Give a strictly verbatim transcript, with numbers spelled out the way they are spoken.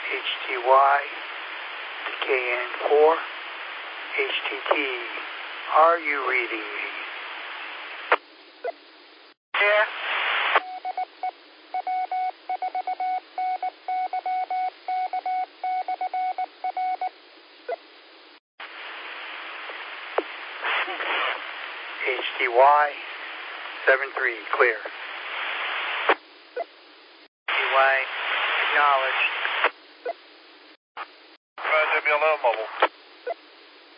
H T Y to K N four, H T T, are you reading me? Yeah. H T Y, seven three, clear. H T Y, acknowledged.